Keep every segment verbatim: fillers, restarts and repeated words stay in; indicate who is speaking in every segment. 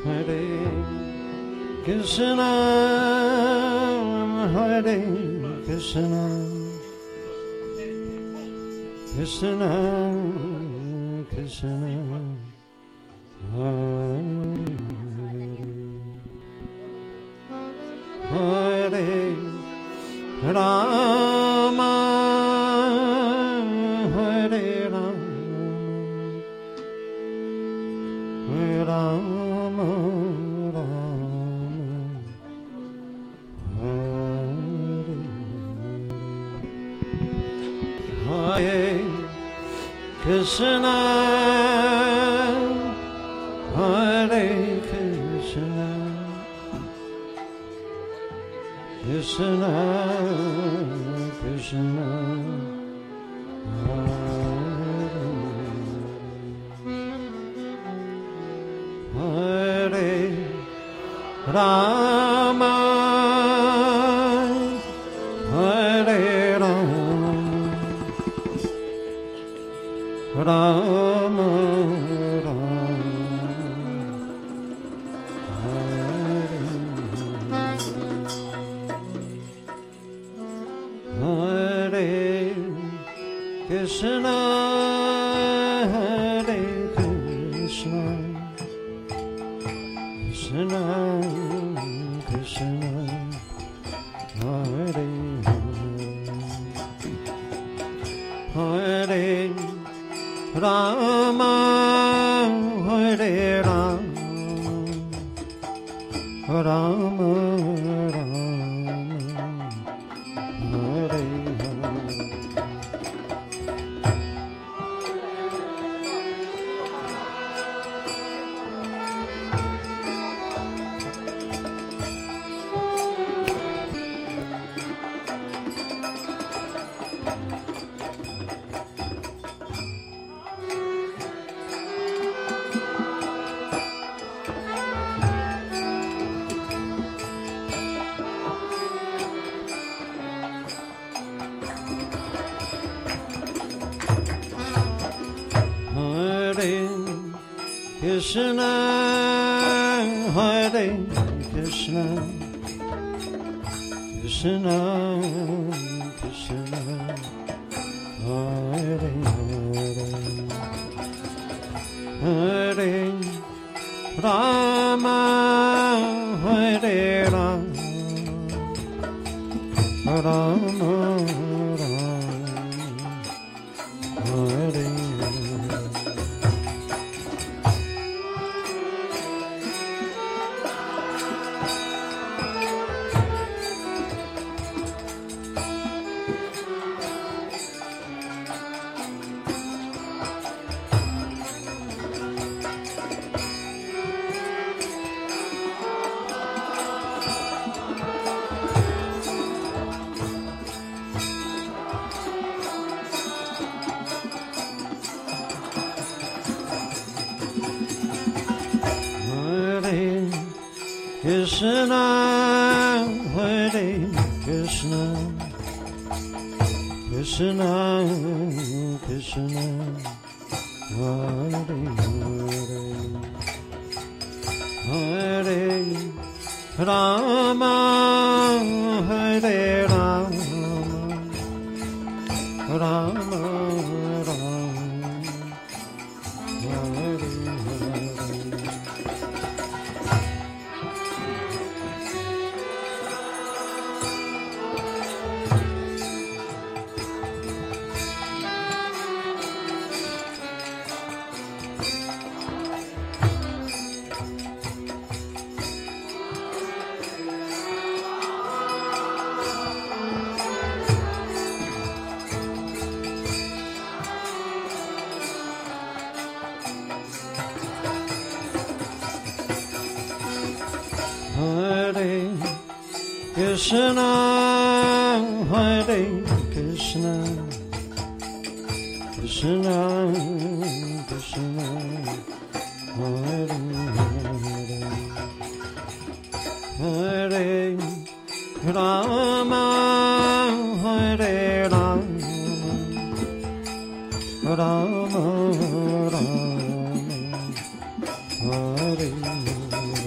Speaker 1: Hare Krishna, Hare Krishna, Krishna Krishna, Hare Hare Rama, Hare Rama, Hare Rama, Krishna, Hare Krishna, Krishna Krishna, Hare Rama, Hare Rama, Rama Krishna, Hare Krishna, Krishna Krishna, Hare Hare Rama, Hare Rama, Rama Krishna, Hare Krishna, Krishna Krishna, Hare Hare, Hare Rama, Hare Rama, Rama Rama, Hare Krishna, Hare Krishna, Krishna Krishna, Hare Hare, Hare Rama, Hare Rama, Rama Rama, Hare Krishna, Hare Krishna, Krishna Krishna, Hare Hare, Hare Rama, Hare Rama, Rama Rama, Hare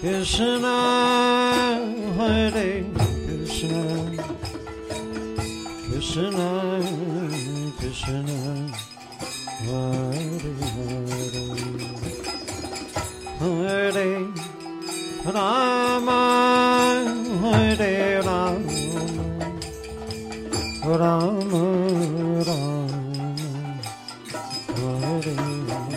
Speaker 1: Krishna, Hare Krishna, Krishna, Krishna, Hare Hare, Hare Rama, Hare Rama, Rama, Rama, Hare Hare.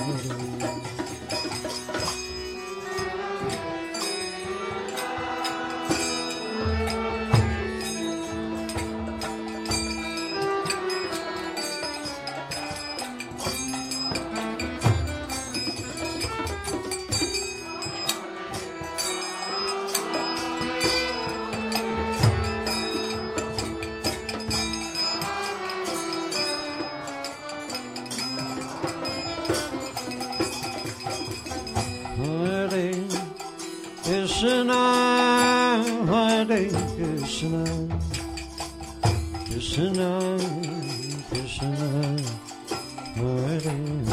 Speaker 1: Krishna, Hare Krishna, Krishna, Krishna, Hare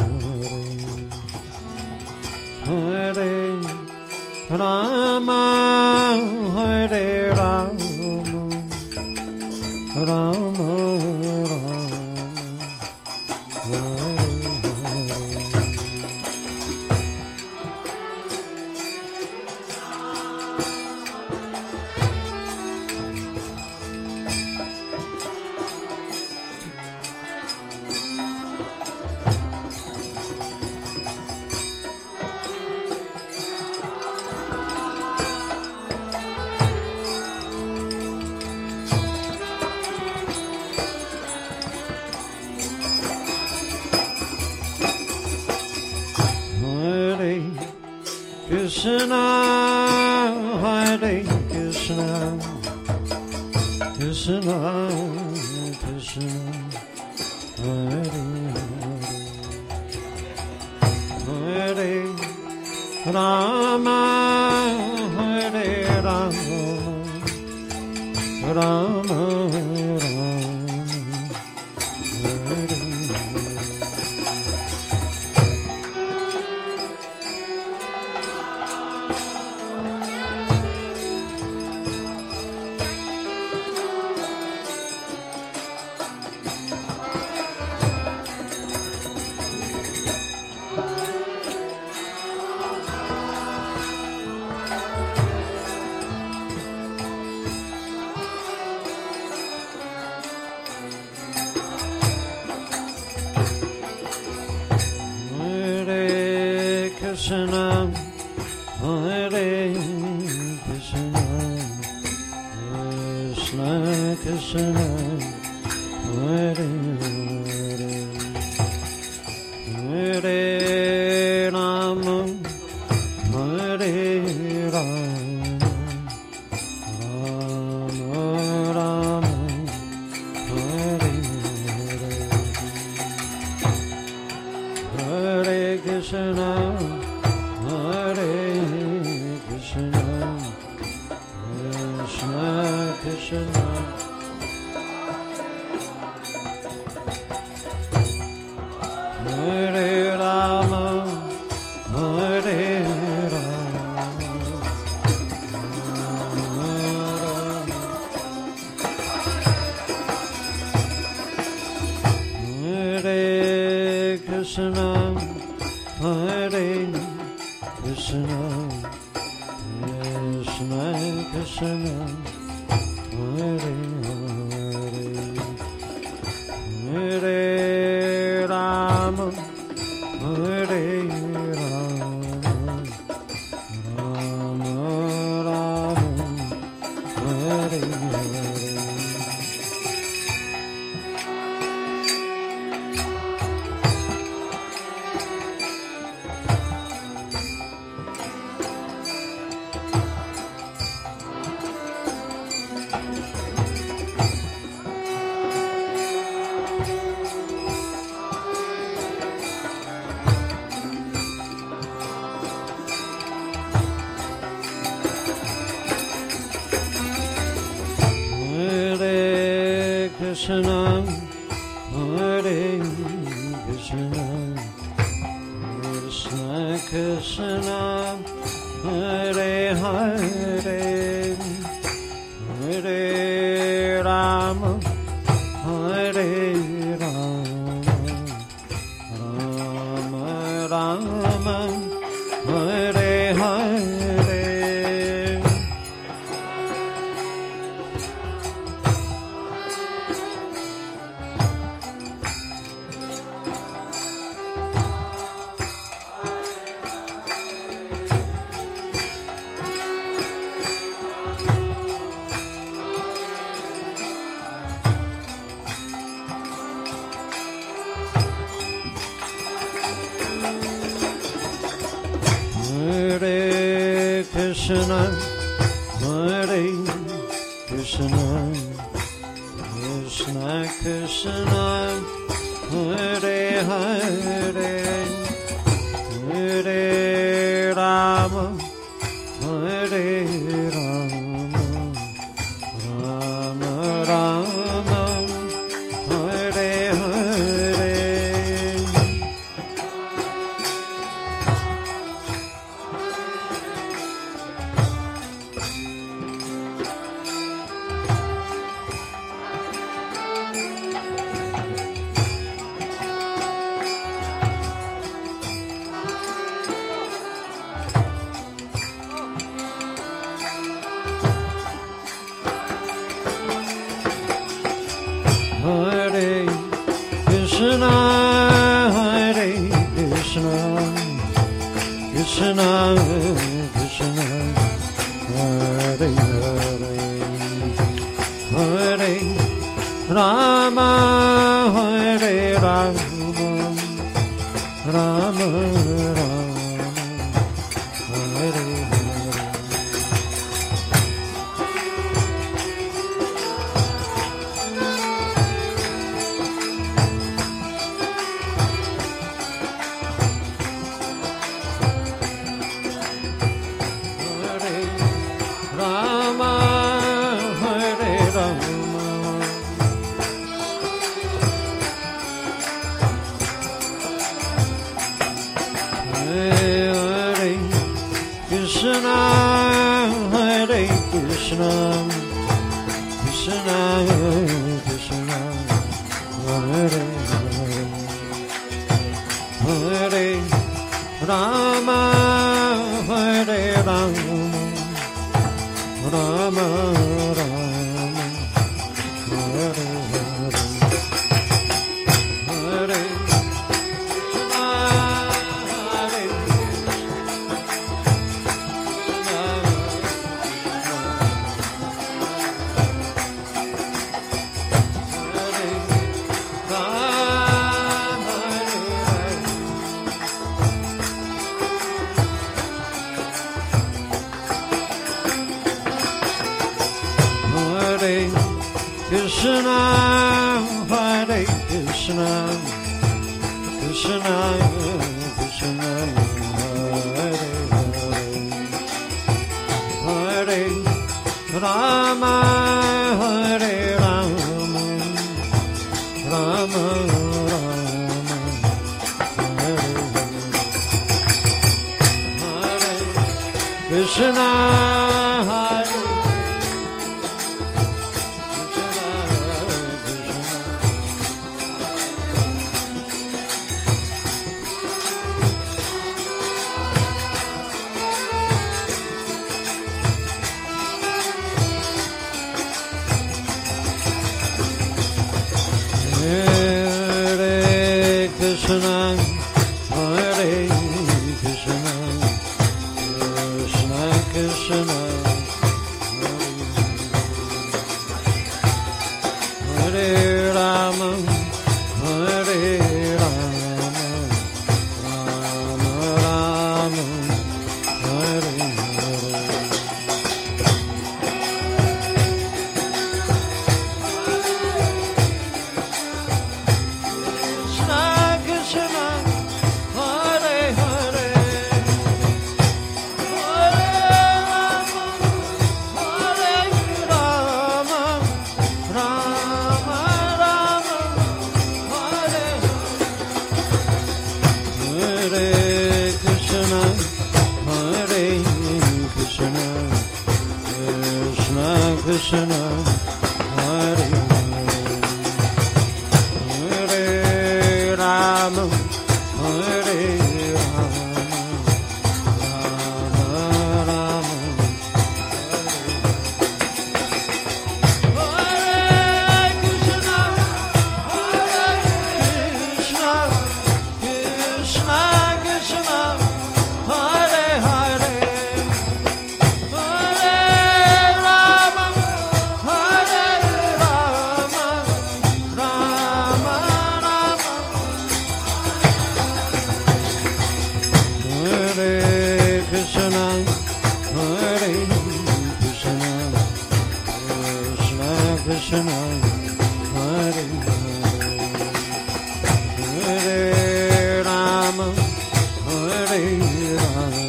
Speaker 1: Hare, Hare Rama, Hare Rama, Rama, Rama, Hare Hare. Krishna, Hare Krishna, Krishna, Krishna, Hare Hare, Hare Rama, Hare Rama, Rama, Rama, Hare Krishna, Hare Krishna, Krishna Krishna, Hare Hare, Hare Rama, Hare Rama, Rama Rama, Hare Hare, Hare Krishna, Hare Krishna, Krishna Krishna, Hare Rama, Hare Rama, Hare Krishna, Hare Krishna, Krishna Krishna, Hare Hare, Hare Rama, Hare Rama, Rama Rama, Hare Hare. Krishna, Hare Krishna, Krishna Krishna, Hare Hare Hare Rama Hare Rama Rama Rama Hare Hare Hare Krishna, Hare Krishna, Krishna Krishna, Hare Hare, Hare Rama, Hare Rama, Rama Rama, Hare Hare. Hare Krishna, Hare Krishna, Krishna Krishna, Hare Hare, Hare Rama, Hare Rama, Rama Rama, Hare Hare. Rama, Hare Rama, Hare Krishna, Hare Krishna, Krishna Krishna, Hare Hare, Hare Rama, Hare Rama, Rama Rama, Hare Hare, Hare Krishna, Hare Krishna, Hare Rama, Hare Krishna, Hare Krishna, Krishna Krishna, Hare Hare, Hare Rama, Hare Rama, Rama Rama, Hare Hare, Hare Krishna, Hare Krishna, Hare Krishna, Krishna Krishna, Hare Rama, Hare Rama, Rama Rama, Hare Hare. Krishna, Hare Krishna, Krishna, Hare Hare Rama, Hare Rama, Rama Rama, Hare Krishna, Hare Krishna, Krishna Krishna, Hare Hare, Hare Rama, Hare Rama, Rama Rama, Hare Krishna, Hare Krishna, Krishna Krishna, Hare Hare, Hare Rama, Hare Rama,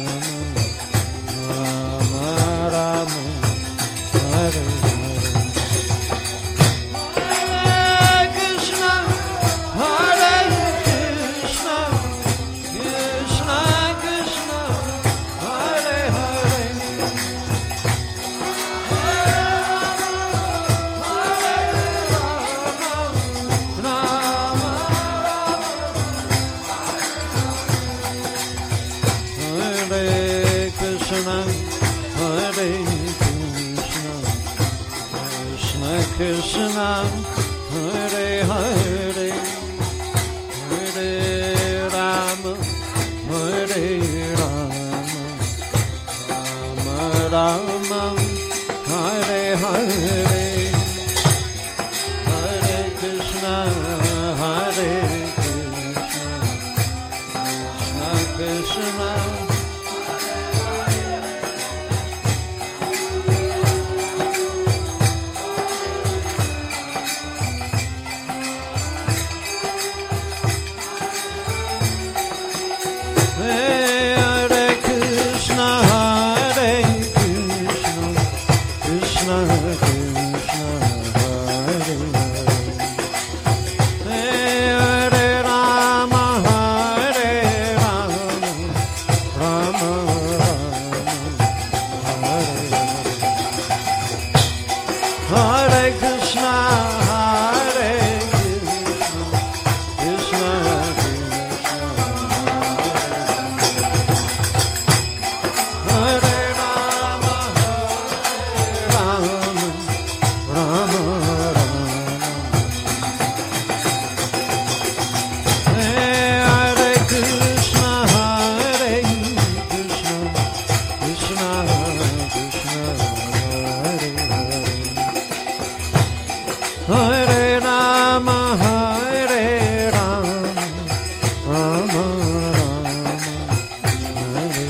Speaker 1: Rama Rama, Hare Hare, Hare Krishna, Hare Krishna, Krishna Krishna, Hare Hare, Hare Krishna, Hare Krishna, Krishna Krishna, Hare Hare, Hare Rama, Hare Rama, Rama Rama, Hare Hare, Hare Krishna, Hare Krishna, Krishna Krishna, Hare Krishna, Hare Krishna, Krishna Krishna, Hare Hare, Hare Rama, Hare Rama, Rama Rama, Hare Hare Krishna, Hare Krishna, Krishna Krishna, Hare Rama, Hare Rama, Rama Rama, Hare Krishna, Hare Krishna, Krishna Krishna, Hare Hare, Hare Rama, Hare Rama, Rama Rama, Hare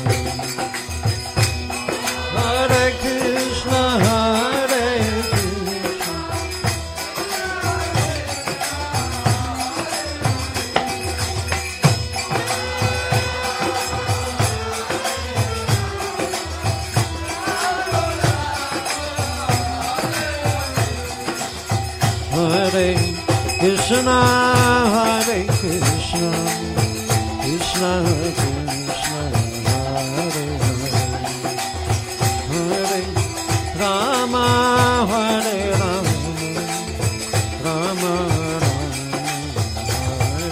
Speaker 1: Hare, Hare Krishna, Hare Krishna, Hare Krishna, Hare Krishna, Krishna Krishna, Hare Hare, Hare Rama, Hare Rama, Rama Rama, Hare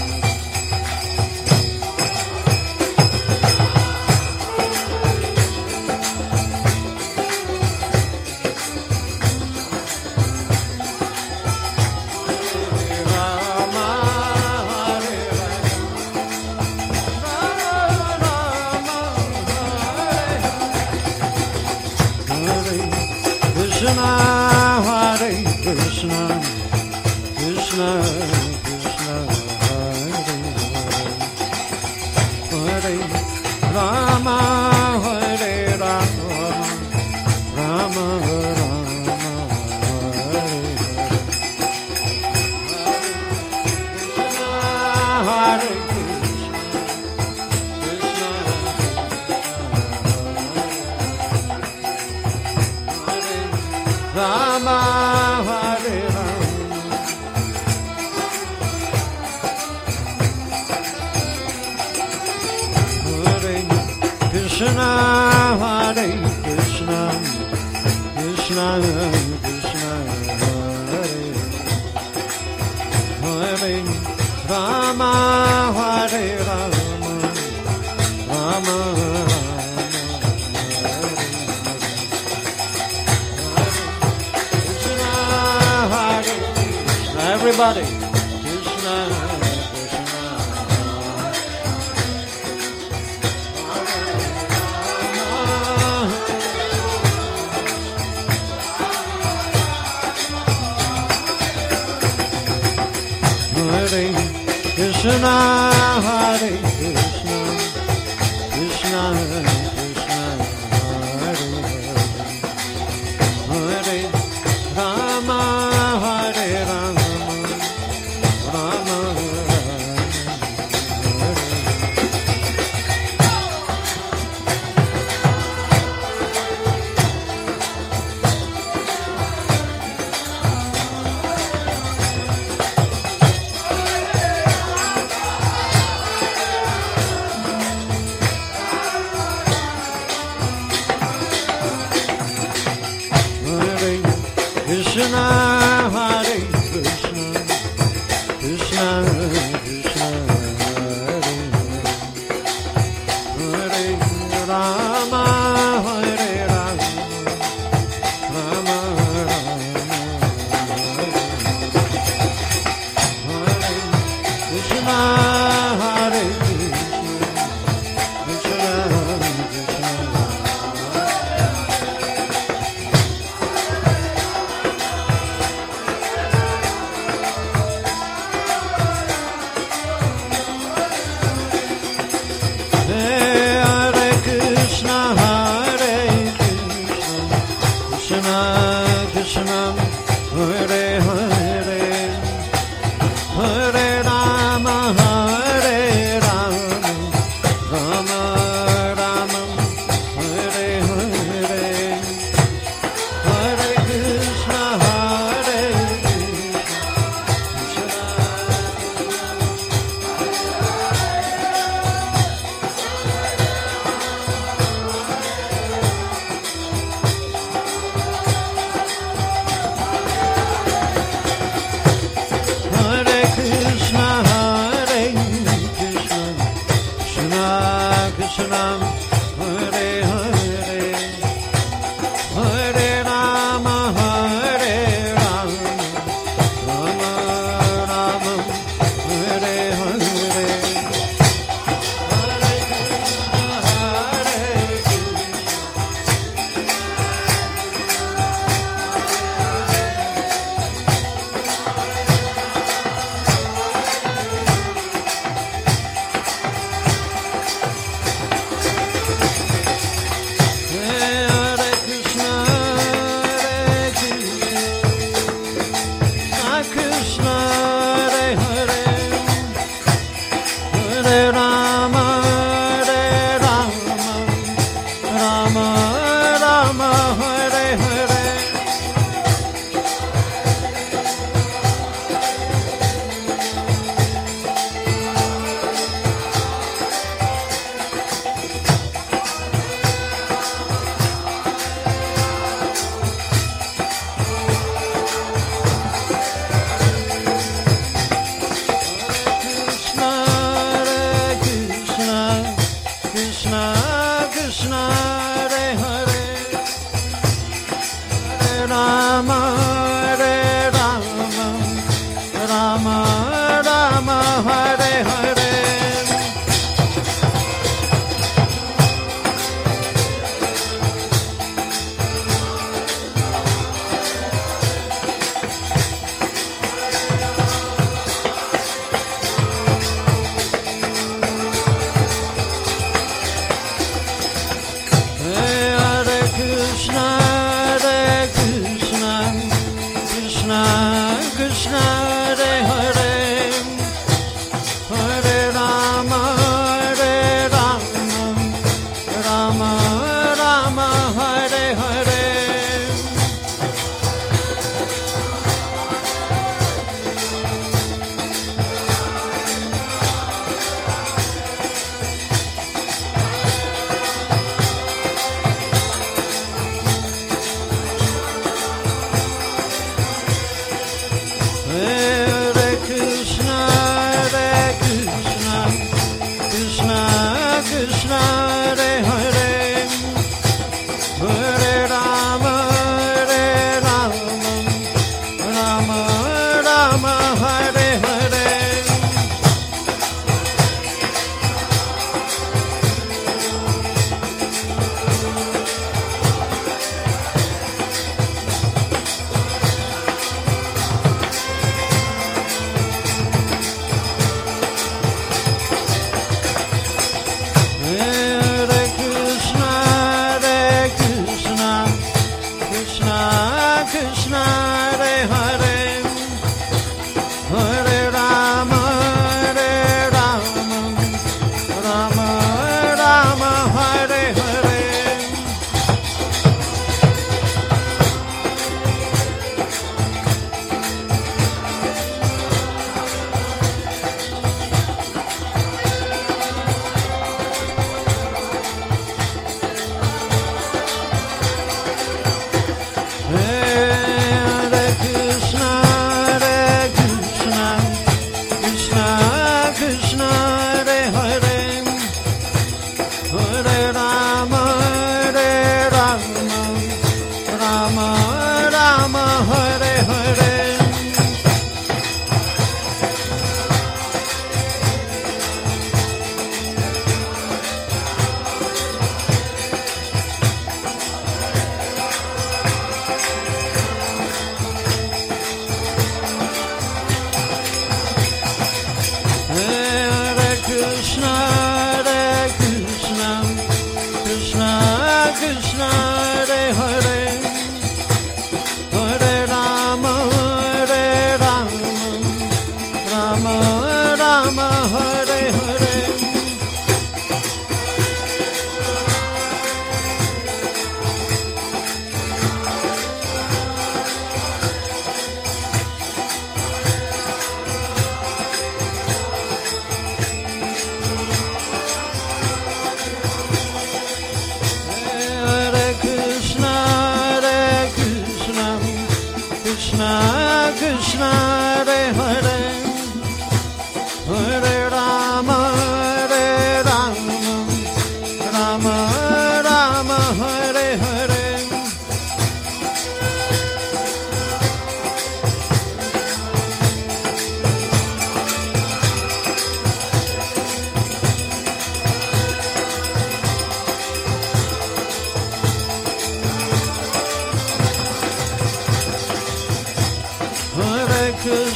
Speaker 1: Rama, Hare Rama, Hare Krishna, Hare Krishna, Krishna Krishna, Hare Hare, Hare Rama, Hare Rama, Rama Rama, Hare Hare, Hare Krishna, Krishna Rama, Hare Rama, Hare Krishna, Hare Krishna, Krishna Krishna, Krishna, Hare Hare Rama, Hare Rama, Rama everybody, Krishna, Krishna, Hare Krishna, Hare Krishna, Krishna, Krishna, Hare Hare, Hare Rama, Hare Rama. Krishna, Hare Krishna, Krishna, Krishna, Hare Hare, Hare Rama, Hare Rama, Rama Rama, Hare Krishna, Hare Krishna, Krishna, Krishna. Krishna, Hare Hare, Hare Rama, Hare Rama, Rama Rama, Hare Hare, Hare Krishna, Hare Krishna, Krishna, Hare Hare, Hare Rama, Hare Rama, Rama Rama, Hare Hare, Hare Krishna, Hare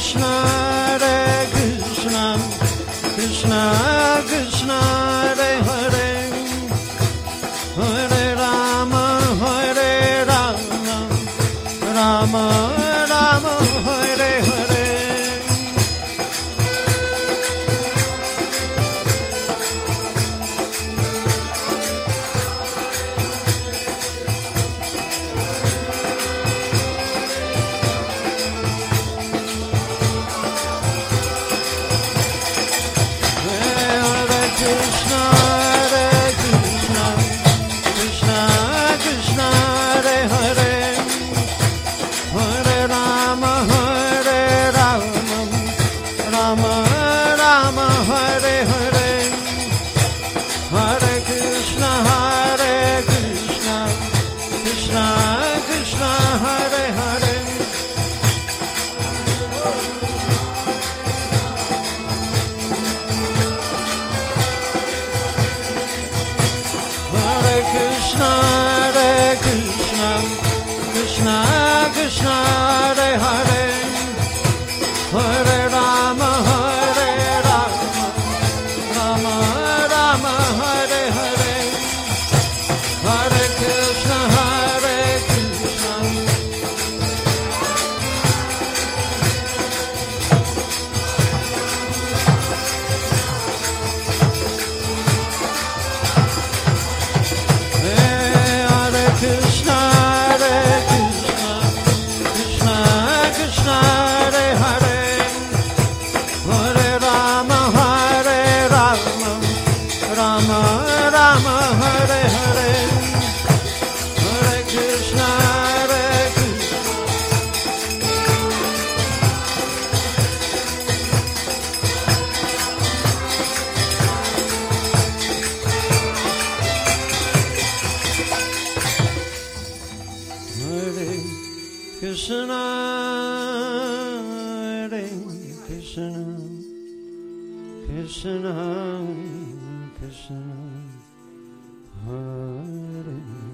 Speaker 1: Krishna, Hare Krishna, Krishna Krishna, Hare Hare, Hare Rama, Hare Rama, Rama Rama, Hare Hare. Krishna, Hare Krishna, Krishna Krishna, Hare Hare, Hare Rama, Hare Rama, Rama Rama, Hare Hare, Hare Krishna, Hare Krishna, Krishna Krishna, Hare Hare. Hare Krishna, Hare Krishna, Krishna Krishna, Hare Hare, Hare Rama, Hare Rama, Rama Rama, Hare Hare, Hare Krishna, Hare Krishna. Hare Krishna, Hare Krishna, Krishna Krishna, Hare Hare, Hare Rama, Hare Rama, Rama Rama, Hare Hare, Hare Krishna, Hare Krishna. Hare Krishna, Hare Krishna, Krishna Krishna, Hare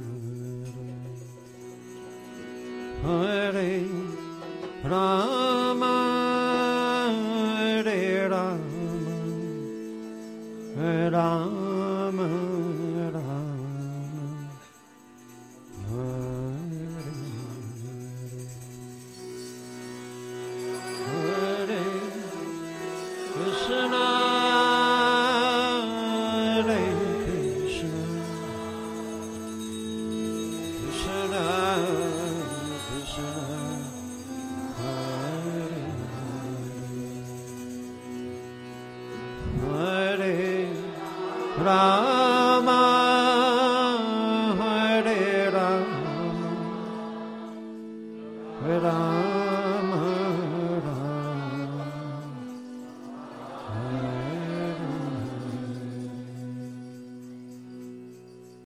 Speaker 1: Hare, Hare Rama, Hare Rama, Rama Rama, Hare Hare Krishna, Hare Krishna, Krishna Krishna, Hare Hare, Hare Rama.